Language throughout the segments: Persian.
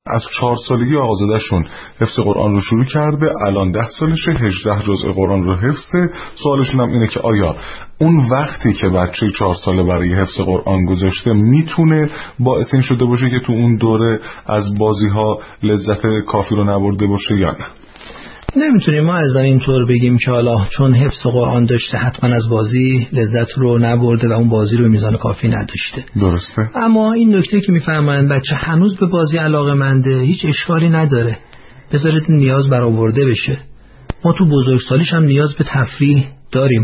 از 4 سالگی آقازاده‌شون حفظ قرآن رو شروع کرده، الان 10 سالشه، 18 جزء قرآن رو حفظه. سوالشون هم اینه که آیا اون وقتی که بچه 4 ساله برای حفظ قرآن گذاشته میتونه باعث این شده باشه که تو اون دوره از بازی‌ها لذت کافی رو نبرده باشه یا نه؟ نمیتونیم ما از اینطور بگیم که حالا چون حفظ قرآن داشته حتما از بازی لذت رو نبرده و اون بازی رو میزان کافی نداشته. درسته. اما این نکته که میفهمن بچه هنوز به بازی علاقه‌منده، هیچ اشکالی نداره، بذارید نیاز برآورده بشه. ما تو بزرگسالیش هم نیاز به تفریح داریم.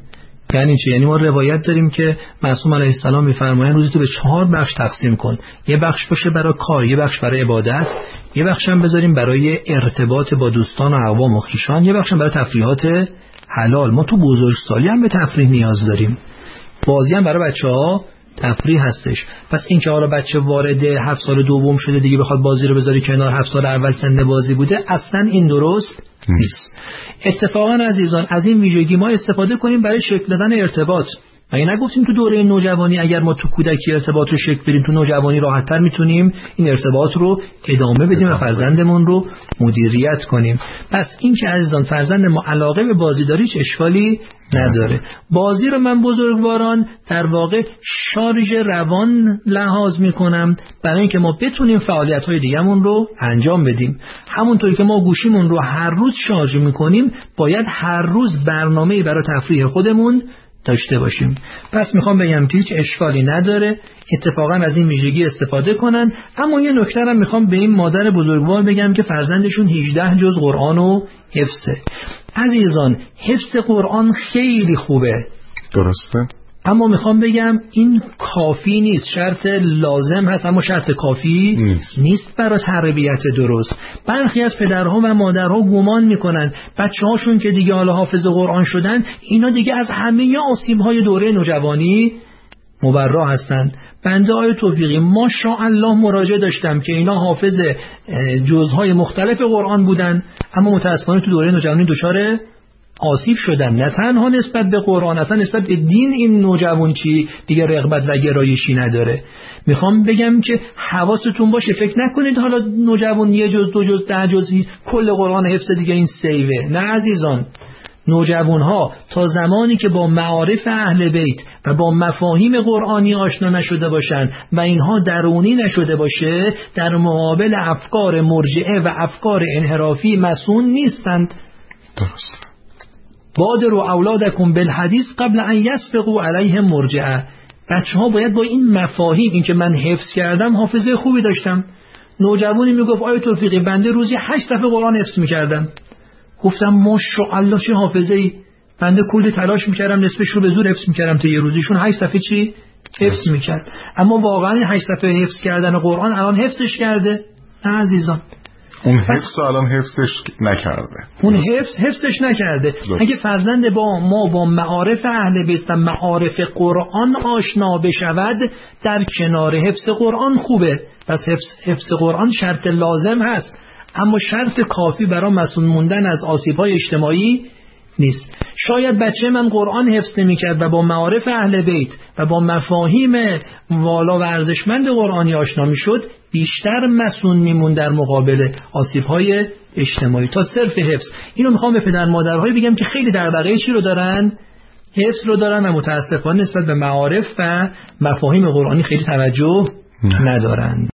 یعنی چه؟ یعنی ما روایت داریم که معصوم علیه السلام میفرمایند روزی تو به 4 بخش تقسیم کن، یه بخش باشه برای کار، یه بخش برای عبادت، یه بخش هم بذاریم برای ارتباط با دوستان و اقوام و خویشان، یه بخش هم برای تفریحات حلال. ما تو بزرگسالی هم به تفریح نیاز داریم، بازی هم برای بچه‌ها تفریح هستش. پس این که حالا بچه وارد 7 سال دوم شده دیگه بخواد بازی رو بذاره کنار، 7 سال اول سن بازی بوده، اصلا این درست نیست. اتفاقا عزیزان از این ویژگی ما استفاده کنیم برای شکل دادن ارتباط. مگه نگفتیم تو دوره نوجوانی اگر ما تو کودکی ارتباط رو شکل بدیم، تو نوجوانی راحت‌تر میتونیم این ارتباط رو ادامه بدیم و فرزندمون رو مدیریت کنیم. پس این که عزیزان فرزند ما علاقه به بازی داره هیچ اشکالی نداره. بازی رو من بزرگواران در واقع شارژ روان لحاظ میکنم برای اینکه ما بتونیم فعالیت‌های دیگه‌مون رو انجام بدیم. همونطوری که ما گوشیمون رو هر روز شارژ میکنیم، باید هر روز برنامه‌ای برای تفریح خودمون داشته باشیم. پس میخوام بگم که هیچ اشکالی نداره، اتفاقا از این ویژگی استفاده کنن. اما یه نکته هم میخوام به این مادر بزرگوار بگم که فرزندشون 18 جز قرآن رو حفظه. عزیزان حفظ قرآن خیلی خوبه، درسته، اما میخوام بگم این کافی نیست. شرط لازم هست اما شرط کافی نیست برای تربیت درست. برخی از پدرها و مادرها گمان میکنن بچه‌هاشون که دیگه حالا حافظ قرآن شدن اینا دیگه از همه آسیب‌های دوره نوجوانی مبرا هستند. بنده آیه توفیقی ماشاءالله مراجعه داشتم که اینا حافظ جزهای مختلف قرآن بودن، اما متاسفانه تو دوره نوجوانی دچار آسیب شدن، نه تنها نسبت به قرآن، اصلا نسبت به دین این نوجوان چی دیگه رغبت و گرایشی نداره. میخوام بگم که حواستون باشه، فکر نکنید حالا نوجوان 1 جز 2 جز 10 جز کل قرآن حفظ دیگه این سیوه. نه عزیزان، نوجوانها تا زمانی که با معارف اهل بیت و با مفاهیم قرآنی آشنا نشده باشند و اینها درونی نشده باشه، در مقابل افکار مرجئه و افکار انحرافی مسون نیستند. درست. بادروا اولادکم بالحدیث قبل ان یسبقوا علیهم مرجعه. بچه‌ها باید با این مفاهیم، این که من حفظ کردم حافظه خوبی داشتم. نوجوانی میگفت آیه توفیقی بنده روزی 8 صفحه قرآن حفظ میکردم. گفتم ماشاءالله چه حافظه‌ای، بنده کلی تلاش میکردم نصفش رو به زور حفظ میکردم تا یه روزیشون 8 صفحه چی حفظ میکرد. اما واقعا 8 صفحه حفظ کردن قرآن الان حفظش کرده؟ نه عزیزان، اون حفظ الان حفظش نکرده. اون حفظش نکرده. اگه فرزند ما با معارف اهل بیت و معارف قرآن آشنا بشود، در کنار حفظ قرآن خوبه. پس حفظ قرآن شرط لازم هست، اما شرط کافی برای مسئول موندن از آسیب‌های اجتماعی نیست. شاید بچه من قرآن حفظ نمی‌کرد و با معارف اهل بیت و با مفاهیم والا و ارزشمند قرآنی آشنا می‌شد، بیشتر مسئول میمون در مقابل آسیب‌های اجتماعی تا صرف حفظ. اینو میخوام به پدر مادرهای بگم که خیلی دغدغه چی رو دارن؟ حفظ رو دارن و متاسفانه نسبت به معارف و مفاهیم قرآنی خیلی توجه ندارن.